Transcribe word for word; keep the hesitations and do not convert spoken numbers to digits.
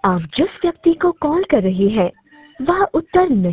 आप जिस व्यक्ति को कॉल कर रहे हैं वह उत्तर नहीं